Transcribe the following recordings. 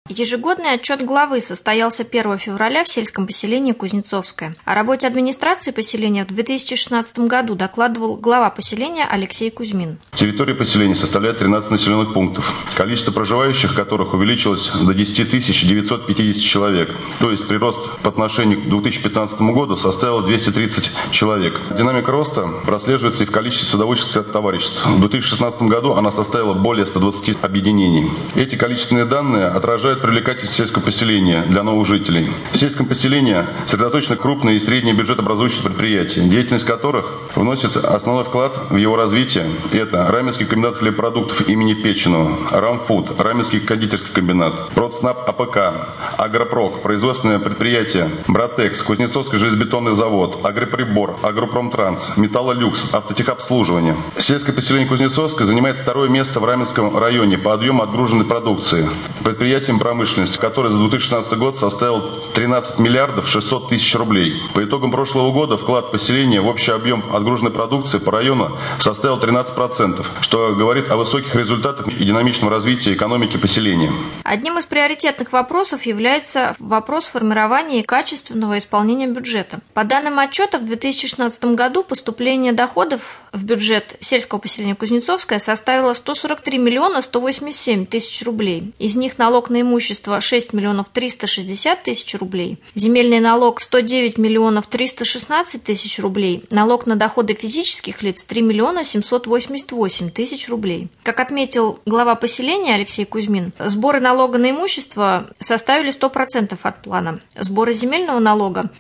Ежегодный отчет главы состоялся 1 февраля в сельском поселении Кузнецовское. О работе администрации поселения в 2016 году докладывал глава поселения Алексей Кузьмин. Территория поселения составляет 13 населенных пунктов, количество проживающих которых увеличилось до 10 950 человек. То есть прирост по отношению к 2015 году составил 230 человек. Динамика роста прослеживается и в количестве садоводческих товариществ. В 2016 году она составила более 120 объединений. Эти количественные данные отражают привлекательность сельского поселения для новых жителей. В сельском поселении сосредоточены крупные и средние бюджетообразующие предприятия, деятельность которых вносит основной вклад в его развитие. Это Раменский комбинат хлебопродуктов имени Печеного, Рамфуд, Раменский кондитерский комбинат, Продснаб АПК, Агропрок, производственное предприятие Братекс, Кузнецовский железобетонный завод, Агроприбор, Агропромтранс, Металлолюкс, Автотехобслуживание. Сельское поселение Кузнецовское занимает второе место в Раменском районе по объему отгруженной продукции. Предприятием промышленности, который за 2016 год составил 13 миллиардов 600 тысяч рублей. По итогам прошлого года вклад поселения в общий объем отгруженной продукции по району составил 13%, что говорит о высоких результатах и динамичном развитии экономики поселения. Одним из приоритетных вопросов является вопрос формирования и качественного исполнения бюджета. По данным отчета, в 2016 году поступление доходов в бюджет сельского поселения Кузнецовское составило 143 миллиона 187 тысяч рублей. Из них налог на имущество 6 миллионов 360 тысяч рублей, земельный налог 109 миллионов 316 тысяч рублей, налог на доходы физических лиц 3 миллиона 788 тысяч рублей. Как отметил глава поселения Алексей Кузьмин, сборы налога на имущество составили 100% от плана, сборы земельного налога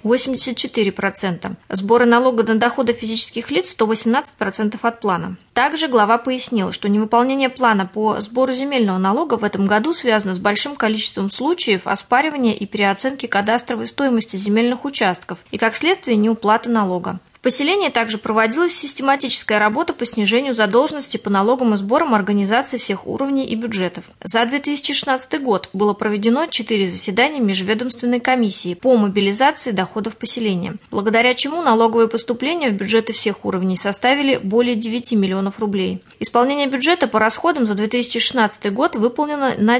84%, сборы налога на доходы физических лиц 118% от плана. Также глава пояснил, что невыполнение плана по сбору земельного налога в этом году связано с большим количеством случаев оспаривания и переоценки кадастровой стоимости земельных участков и, как следствие, неуплаты налога. В поселении также проводилась систематическая работа по снижению задолженности по налогам и сборам организаций всех уровней и бюджетов. За 2016 год было проведено 4 заседания межведомственной комиссии по мобилизации доходов поселения, благодаря чему налоговые поступления в бюджеты всех уровней составили более 9 миллионов рублей. Исполнение бюджета по расходам за 2016 год выполнено на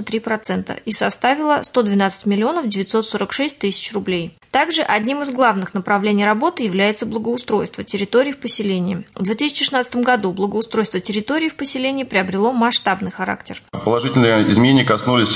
93% и составило 112 миллионов 946 тысяч рублей. Также одним из главных направлений работы является благоустройство территорий в поселении. В 2016 году благоустройство территорий в поселении приобрело масштабный характер. Положительные изменения коснулись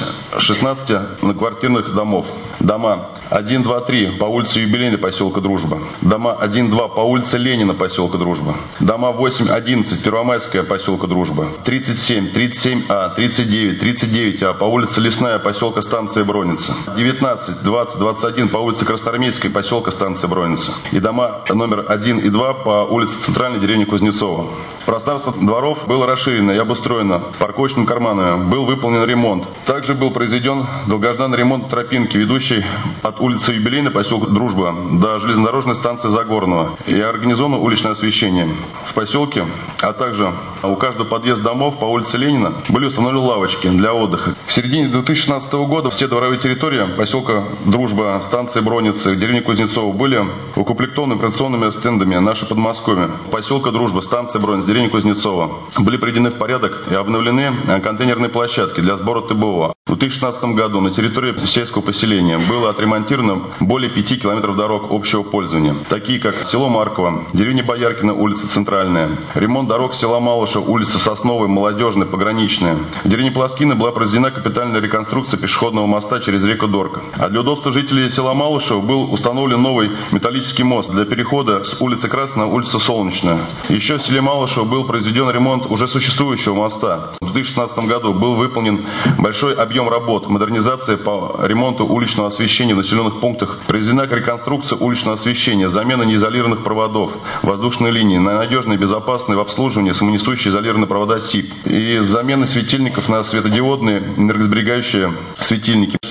16 многоквартирных домов. Дома 1, 2, 3 по улице Юбилейной поселка Дружба. Дома 1, 2 по улице Ленина поселка Дружба. Дома 8, 11 Первомайская поселка Дружба. 37, 37А, 39, 39А по улице Лесная поселка станция Броница. 19, 20, 21 по улице Красноармейской поселка станция Броница. И дома номер 1 и 2 по улице Центральной деревни Кузнецова. Пространство дворов было расширено и обустроено парковочными карманами. Был выполнен ремонт. Также был произведен долгожданный ремонт тропинки, ведущей от улицы Юбилейной поселка Дружба до железнодорожной станции Загорного, и организовано уличное освещение. В поселке, а также у каждого подъезда домов по улице Ленина были установлены лавочки для отдыха. В середине 2016 года все дворовые территории поселка Дружба, станции Броницы, деревни Кузнецова были укомплектованы информационными стендами «Наше Подмосковье». Поселка Дружба, станция Броницы, деревни Кузнецова были приведены в порядок и обновлены контейнерные площадки для сбора ТБО. В 2016 году на территории сельского поселения было отремонтировано более 5 километров дорог общего пользования, такие как село Марково, деревня Бояркина, улица Центральная, ремонт дорог села Малыша, улица Сосновая, Молодежная, Пограничная. В деревне Плоскина была произведена капитальная реконструкция пешеходного моста через реку Дорка. А для удобства жителей села Малышево был установлен новый металлический мост для перехода с улицы Красной на улицу Солнечную. Еще в селе Малышево был произведен ремонт уже существующего моста. В 2016 году был выполнен большой объем работ, модернизация по ремонту уличного освещения в населенных пунктах, произведена реконструкция уличного освещения, замена неизолированных проводов, воздушной линии на надежные и безопасные в обслуживании самонесущие изолированные провода СИП и замена светильников на светодиодные энергосберегающие светильники.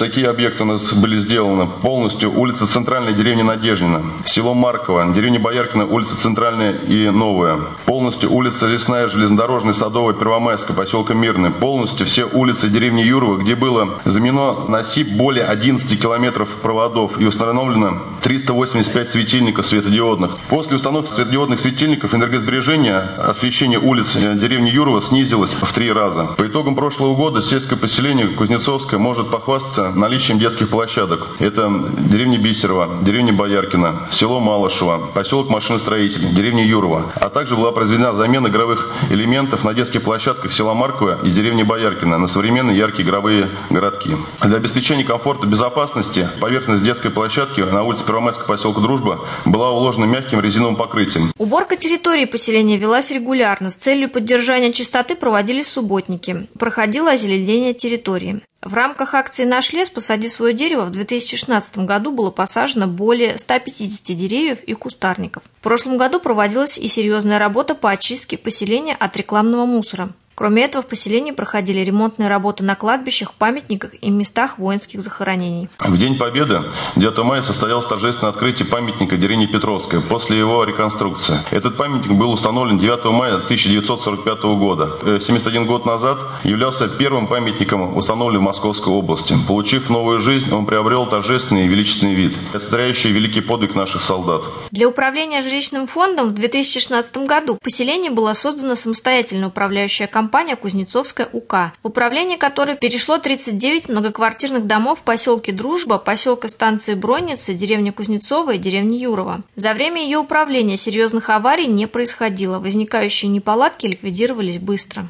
такие объекты у нас были сделаны. Полностью улица Центральная, деревня Надеждина. Село Марково, деревня Бояркина, улица Центральная и Новая. Полностью улица Лесная, Железнодорожная, Садовая, Первомайская, поселка Мирный. Полностью все улицы деревни Юрова, где было заменено на СИП более 11 километров проводов и установлено 385 светильников светодиодных. После установки светодиодных светильников энергосбережение освещения улиц деревни Юрова снизилось в 3 раза. По итогам прошлого года сельское поселение Кузнецовское может похвастаться наличием детских площадок. Это деревня Бисерова, деревня Бояркина, село Малышево, поселок Машиностроитель, деревня Юрова. А также была произведена замена игровых элементов на детских площадках села Марково и деревни Бояркина на современные яркие игровые городки. Для обеспечения комфорта и безопасности поверхность детской площадки на улице Первомайского, поселка Дружба была уложена мягким резиновым покрытием. Уборка территории поселения велась регулярно. С целью поддержания чистоты проводились субботники. Проходило озеленение территории. В рамках акции «Наш лес. Посади свое дерево» в 2016 году было посажено более 150 деревьев и кустарников. В прошлом году проводилась и серьезная работа по очистке поселения от рекламного мусора. Кроме этого, в поселении проходили ремонтные работы на кладбищах, памятниках и местах воинских захоронений. В День Победы 9 мая состоялось торжественное открытие памятника деревни Петровская после его реконструкции. Этот памятник был установлен 9 мая 1945 года. 71 год назад являлся первым памятником, установленным в Московской области. Получив новую жизнь, он приобрел торжественный и величественный вид, олицетворяющий великий подвиг наших солдат. Для управления жилищным фондом в 2016 году в поселении была создана самостоятельная управляющая компания «Кузнецовская УК», в управление которой перешло 39 многоквартирных домов в поселке Дружба, поселка станции Бронницы, деревня Кузнецова и деревни Юрова. За время ее управления серьезных аварий не происходило, возникающие неполадки ликвидировались быстро.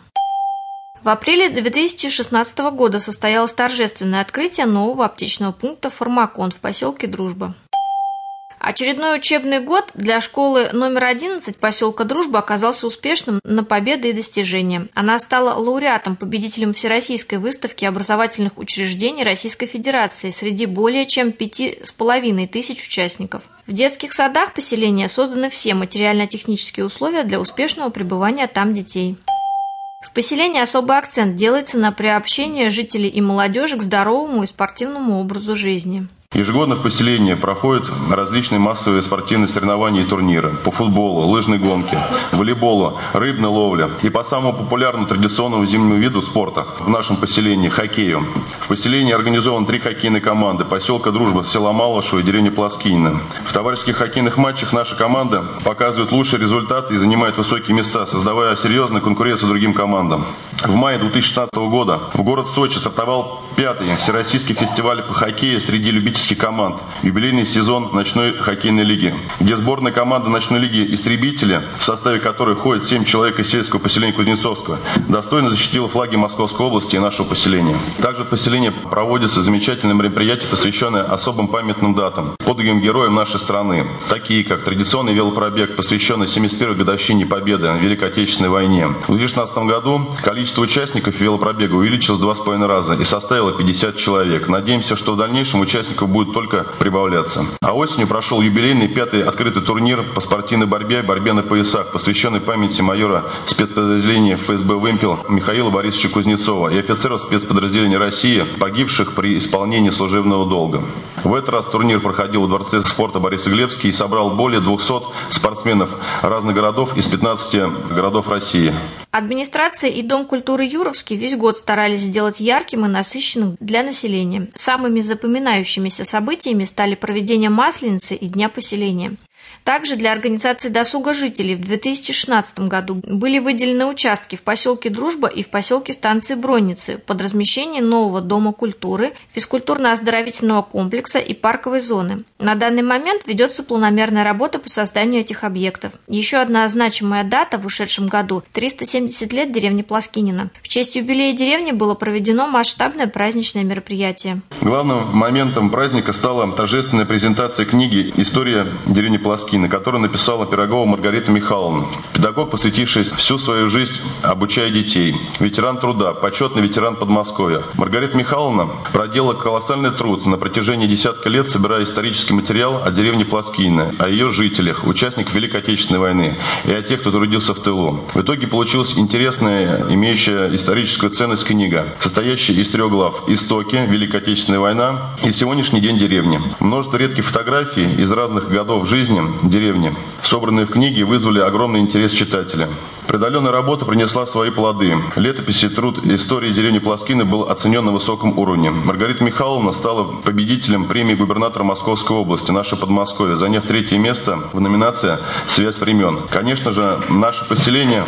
В апреле 2016 года состоялось торжественное открытие нового аптечного пункта «Фармакон» в поселке Дружба. Очередной учебный год для школы номер 11 поселка Дружба оказался успешным на победы и достижения. Она стала лауреатом-победителем Всероссийской выставки образовательных учреждений Российской Федерации среди более чем 5500 участников. В детских садах поселения созданы все материально-технические условия для успешного пребывания там детей. В поселении особый акцент делается на приобщение жителей и молодежи к здоровому и спортивному образу жизни. Ежегодно в поселении проходят различные массовые спортивные соревнования и турниры по футболу, лыжной гонке, волейболу, рыбной ловле и по самому популярному традиционному зимнему виду спорта в нашем поселении – хоккею. В поселении организованы 3 хоккейные команды поселка Дружба, села Малышево и деревни Плоскинина. В товарищеских хоккейных матчах наша команда показывает лучшие результаты и занимает высокие места, создавая серьезную конкуренцию другим командам. В мае 2016 года в город Сочи стартовал 5-й Всероссийский фестиваль по хоккею среди любительских команд, юбилейный сезон ночной хоккейной лиги, где сборная команда ночной лиги «Истребители», в составе которой входит 7 человек из сельского поселения Кузнецовского, достойно защитила флаги Московской области и нашего поселения. Также в поселении проводятся замечательные мероприятия, посвященные особым памятным датам, подвигам героям нашей страны, такие как традиционный велопробег, посвященный 71-й годовщине Победы в Великой Отечественной войне. В 2016 году количество участников велопробега увеличилось в 2,5 раза и составило 50 человек. Надеемся, что в дальнейшем участников будет только прибавляться. А осенью прошел юбилейный 5-й открытый турнир по спортивной борьбе на поясах, посвященный памяти майора спецподразделения ФСБ «Вымпел» Михаила Борисовича Кузнецова и офицеров спецподразделения России, погибших при исполнении служебного долга. В этот раз турнир проходил в Дворце спорта Борисоглебский и собрал более 200 спортсменов разных городов из 15 городов России. Администрация и Дом культуры Юровский весь год старались сделать ярким и насыщенным для населения. Самыми запоминающимися событиями стали проведение Масленицы и Дня поселения. Также для организации досуга жителей в 2016 году были выделены участки в поселке Дружба и в поселке станции Бронницы под размещение нового Дома культуры, физкультурно-оздоровительного комплекса и парковой зоны. На данный момент ведется планомерная работа по созданию этих объектов. Еще одна значимая дата в ушедшем году – 370 лет деревни Плоскинина. В честь юбилея деревни было проведено масштабное праздничное мероприятие. Главным моментом праздника стала торжественная презентация книги «История деревни Плоскинина». Плоскины, которую написала Пирогова Маргарита Михайловна. Педагог, посвятивший всю свою жизнь, обучая детей. Ветеран труда, почетный ветеран Подмосковья. Маргарита Михайловна проделала колоссальный труд на протяжении десятка лет, собирая исторический материал о деревне Плоскины, о ее жителях, участниках Великой Отечественной войны и о тех, кто трудился в тылу. В итоге получилась интересная, имеющая историческую ценность книга, состоящая из 3 глав: «Истоки», «Великая Отечественная война» и «Сегодняшний день деревни». Множество редких фотографий из разных годов жизни деревни, собранные в книге, вызвали огромный интерес читателя. Преодоленная работа принесла свои плоды. Летописи, труд истории деревни Плоскины был оценен на высоком уровне. Маргарита Михайловна стала победителем премии губернатора Московской области «Наше Подмосковье», заняв 3-е место в номинации «Связь времен». Конечно же, наше поселение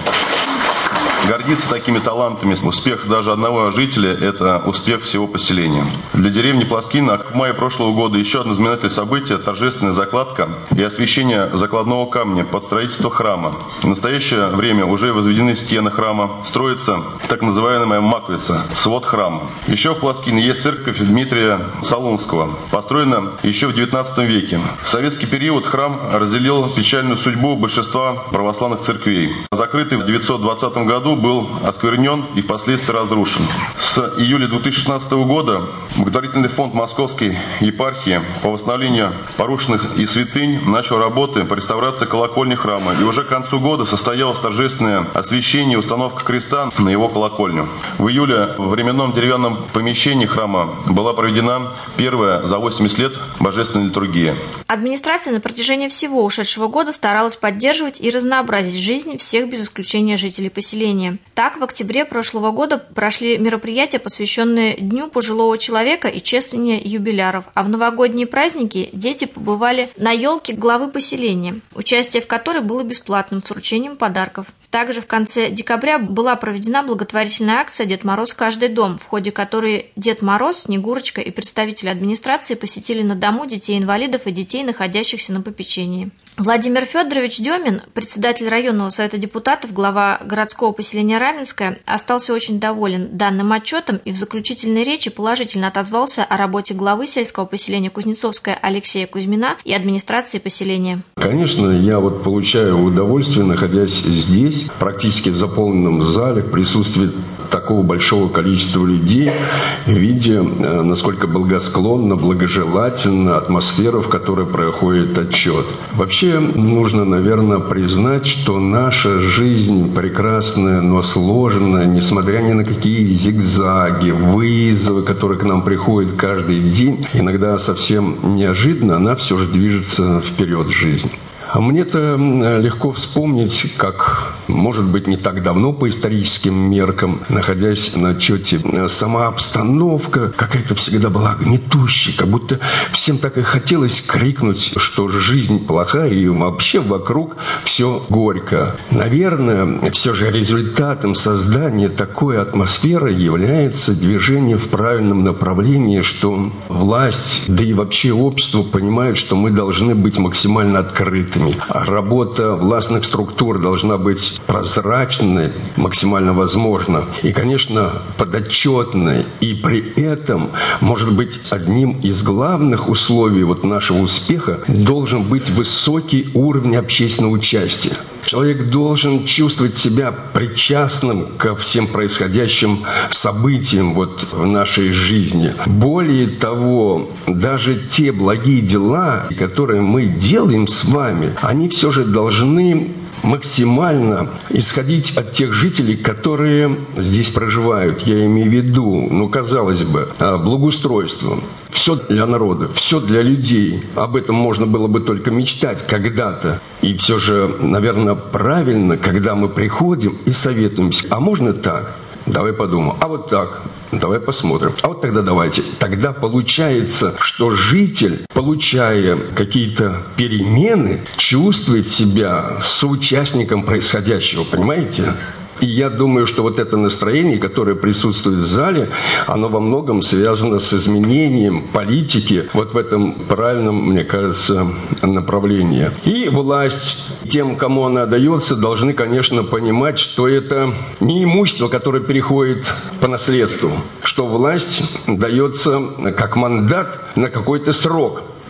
гордиться такими талантами. Успех даже одного жителя – это успех всего поселения. Для деревни Плоскина в мае прошлого года еще одно знаменательное событие – торжественная закладка и освящение закладного камня под строительство храма. В настоящее время уже возведены стены храма, строится так называемая маковица, свод храма. Еще в Плоскине есть церковь Дмитрия Солунского, построена еще в XIX веке. В советский период храм разделил печальную судьбу большинства православных церквей. Закрытый в 1920 году был осквернен и впоследствии разрушен. С июля 2016 года благотворительный фонд Московской епархии по восстановлению порушенных и святынь начал работы по реставрации колокольни храма. И уже к концу года состоялось торжественное освящение и установка креста на его колокольню. В июле в временном деревянном помещении храма была проведена первая за 80 лет божественная литургия. Администрация на протяжении всего ушедшего года старалась поддерживать и разнообразить жизнь всех без исключения жителей поселения. Так, в октябре прошлого года прошли мероприятия, посвященные Дню пожилого человека и чествованию юбиляров, а в новогодние праздники дети побывали на елке главы поселения, участие в которой было бесплатным с вручением подарков. Также в конце декабря была проведена благотворительная акция «Дед Мороз в каждый дом», в ходе которой Дед Мороз, Снегурочка и представители администрации посетили на дому детей-инвалидов и детей, находящихся на попечении. Владимир Федорович Демин, председатель районного совета депутатов, глава городского поселения Раменское, остался очень доволен данным отчетом и в заключительной речи положительно отозвался о работе главы сельского поселения Кузнецовское Алексея Кузьмина и администрации поселения. Конечно, я получаю удовольствие, находясь здесь, практически в заполненном зале, в присутствии такого большого количества людей, видя, насколько благосклонна, благожелательна атмосфера, в которой проходит отчет. Вообще, нужно, наверное, признать, что наша жизнь прекрасная, но сложная, несмотря ни на какие зигзаги, вызовы, которые к нам приходят каждый день, иногда совсем неожиданно, она все же движется вперед жизнь. А мне-то легко вспомнить, как, может быть, не так давно по историческим меркам, находясь на отчете, сама обстановка какая-то всегда была гнетущей, как будто всем так и хотелось крикнуть, что жизнь плохая и вообще вокруг все горько. Наверное, все же результатом создания такой атмосферы является движение в правильном направлении, что власть, да и вообще общество понимают, что мы должны быть максимально открытыми. Работа властных структур должна быть прозрачной, максимально возможно, и, конечно, подотчетной. И при этом, может быть, одним из главных условий нашего успеха должен быть высокий уровень общественного участия. Человек должен чувствовать себя причастным ко всем происходящим событиям в нашей жизни. Более того, даже те благие дела, которые мы делаем с вами, они все же должны максимально исходить от тех жителей, которые здесь проживают. Я имею в виду, казалось бы, благоустройство. Все для народа, все для людей. Об этом можно было бы только мечтать когда-то. И все же, наверное, правильно, когда мы приходим и советуемся. А можно так? Давай подумаем. А вот так? Давай посмотрим. А вот тогда давайте. Тогда получается, что житель, получая какие-то перемены, чувствует себя соучастником происходящего. Понимаете? И я думаю, что это настроение, которое присутствует в зале, оно во многом связано с изменением политики в этом правильном, мне кажется, направлении. И власть, тем, кому она дается, должны, конечно, понимать, что это не имущество, которое переходит по наследству, что власть дается как мандат на какой-то срок.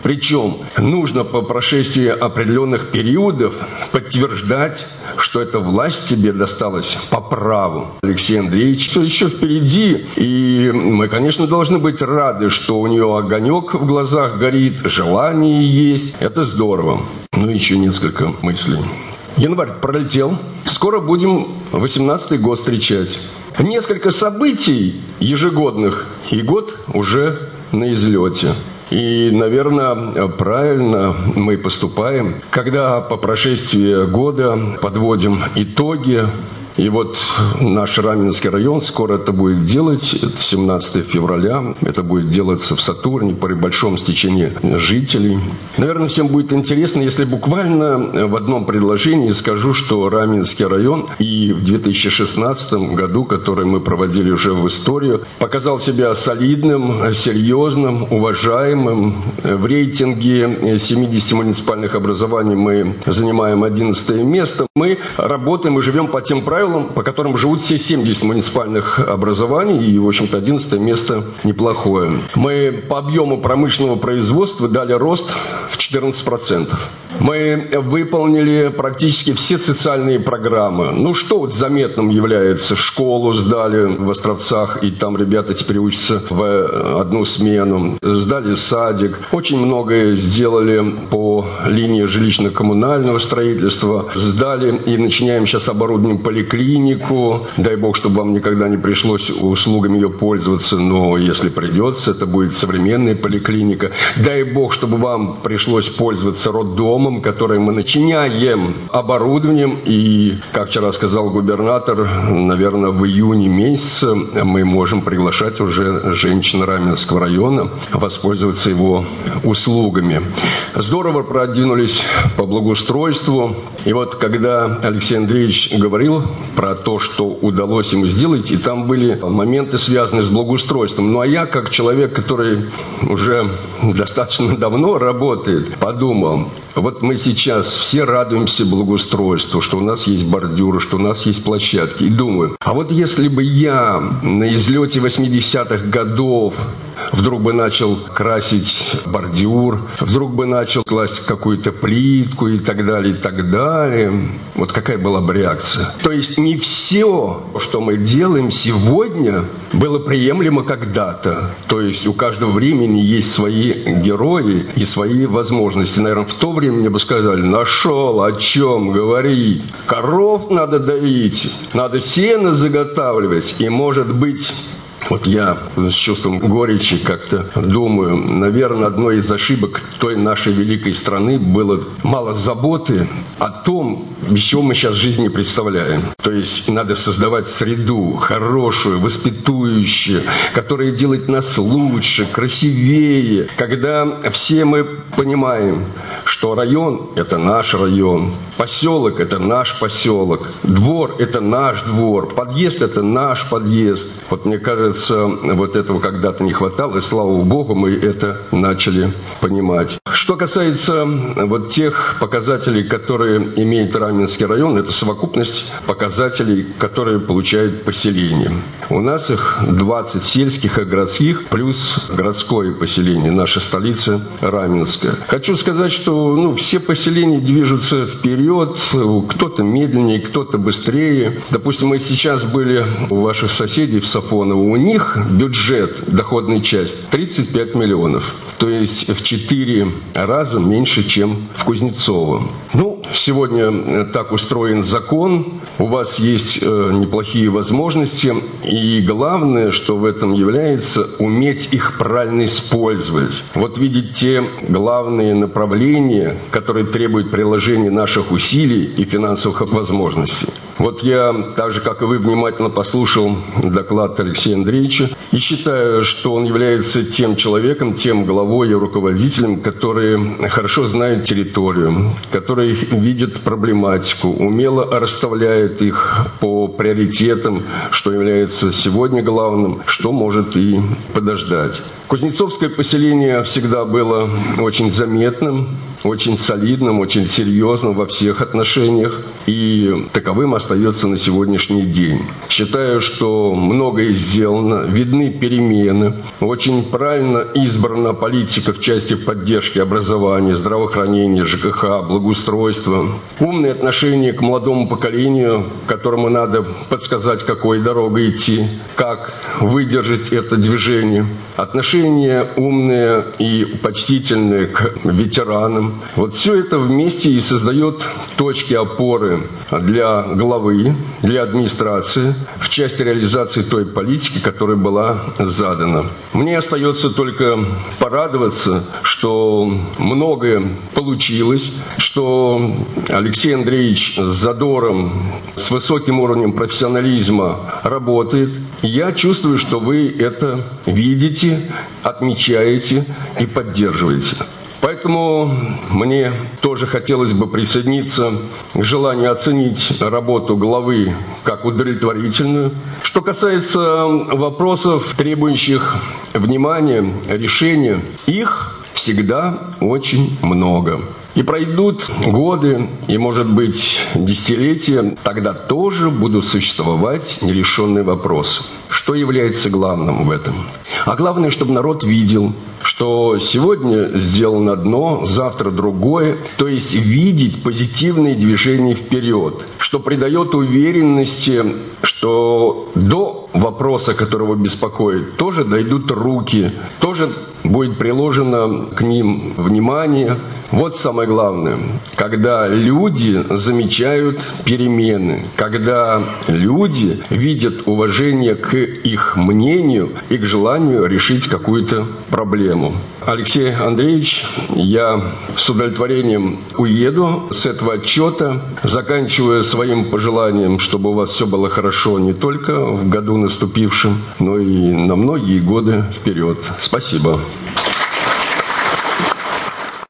Причем нужно по прошествии определенных периодов подтверждать, что эта власть тебе досталась по праву. Алексей Андреевич, что еще впереди. И мы, конечно, должны быть рады, что у нее огонек в глазах горит, желание есть. Это здорово. Ну, еще несколько мыслей. Январь пролетел. Скоро будем 18-й год встречать. Несколько событий ежегодных, и год уже на излете. И, наверное, правильно мы поступаем, когда по прошествии года подводим итоги. И вот наш Раменский район скоро это будет делать, 17 февраля, это будет делаться в Сатурне при большом стечении жителей. Наверное, всем будет интересно, если буквально в одном предложении скажу, что Раменский район и в 2016 году, который мы проводили уже в историю, показал себя солидным, серьезным, уважаемым. В рейтинге 70 муниципальных образований мы занимаем 11 место. Мы работаем и живем по тем правилам, по которым живут все 70 муниципальных образований, и, в общем-то, 11 место неплохое. Мы по объему промышленного производства дали рост в 14%. Мы выполнили практически все социальные программы. Ну, что вот заметным является? Школу сдали в Островцах, и там ребята теперь учатся в одну смену. Сдали садик. Очень многое сделали по линии жилищно-коммунального строительства. Сдали и начинаем сейчас оборудованием поликлинику. Дай бог, чтобы вам никогда не пришлось услугами ее пользоваться, но если придется, это будет современная поликлиника. Дай бог, чтобы вам пришлось пользоваться роддомом, который мы начиняем оборудованием. И, как вчера сказал губернатор, наверное, в июне месяце мы можем приглашать уже женщин Раменского района воспользоваться его услугами. Здорово продвинулись по благоустройству. И вот когда Алексей Андреевич говорил про то, что удалось ему сделать, и там были моменты, связанные с благоустройством. Ну а я, как человек, который уже достаточно давно работает, подумал, вот мы сейчас все радуемся благоустройству, что у нас есть бордюры, что у нас есть площадки. И думаю, а вот если бы я на излете 80-х годов вдруг бы начал красить бордюр, вдруг бы начал класть какую-то плитку и так далее, вот какая была бы реакция? То есть не все, что мы делаем сегодня, было приемлемо когда-то. То есть у каждого времени есть свои герои и свои возможности. Наверное, в то время мне бы сказали, нашел о чем говорить. Коров надо доить, надо сено заготавливать. И, может быть, вот я с чувством горечи как-то думаю, наверное, одной из ошибок той нашей великой страны было мало заботы о том, без чего мы сейчас жизнь не представляем. То есть надо создавать среду хорошую, воспитующую, которая делает нас лучше, красивее. Когда все мы понимаем, что район – это наш район, поселок – это наш поселок, двор – это наш двор, подъезд – это наш подъезд. Вот мне кажется, вот этого когда-то не хватало, и слава Богу, мы это начали понимать. Что касается вот тех показателей, которые имеет Раменский район, это совокупность показателей, которые получают поселение. У нас их 20 сельских и городских, плюс городское поселение, наша столица Раменская. Хочу сказать, что все поселения движутся вперед, кто-то медленнее, кто-то быстрее. Допустим, мы сейчас были у ваших соседей в Сафоново, у них бюджет, доходная часть, 35 миллионов. То есть в 4 раза меньше, чем в Кузнецово. Сегодня так устроен закон, у вас есть неплохие возможности, и главное, что в этом является, уметь их правильно использовать. Вот видеть те главные направления, которые требуют приложения наших усилий и финансовых возможностей. Вот я, так же, как и вы, внимательно послушал доклад Алексея Андреевича и считаю, что он является тем человеком, тем главой и руководителем, который хорошо знает территорию, который видит проблематику, умело расставляет их по приоритетам, что является сегодня главным, что может и подождать. Кузнецовское поселение всегда было очень заметным, очень солидным, очень серьезным во всех отношениях, и таковым остается на сегодняшний день. Считаю, что многое сделано, видны перемены, очень правильно избрана политика в части поддержки образования, здравоохранения, ЖКХ, благоустройства, умное отношение к молодому поколению, которому надо подсказать, какой дорогой идти, как выдержать это движение, отношение умное и почтительное к ветеранам. Вот все это вместе и создает точки опоры для главы, для администрации в части реализации той политики, которая была задана. Мне остается только порадоваться, что многое получилось, что Алексей Андреевич с задором, с высоким уровнем профессионализма работает. Я чувствую, что вы это видите, отмечаете и поддерживаете. Поэтому мне тоже хотелось бы присоединиться к желанию оценить работу главы как удовлетворительную. Что касается вопросов, требующих внимания, решения, их всегда очень много. И пройдут годы, и, может быть, десятилетия, тогда тоже будут существовать нерешенные вопросы. Что является главным в этом? А главное, чтобы народ видел, что сегодня сделано одно, завтра другое, то есть видеть позитивные движения вперед, что придает уверенности, что до вопроса, которого беспокоит, тоже дойдут руки, тоже будет приложено к ним внимание. Вот самое главное, когда люди замечают перемены, когда люди видят уважение к их мнению и к желанию решить какую-то проблему. Алексей Андреевич, я с удовлетворением уеду с этого отчета, заканчивая своим пожеланием, чтобы у вас все было хорошо не только в году наступившем, но и на многие годы вперед. Спасибо.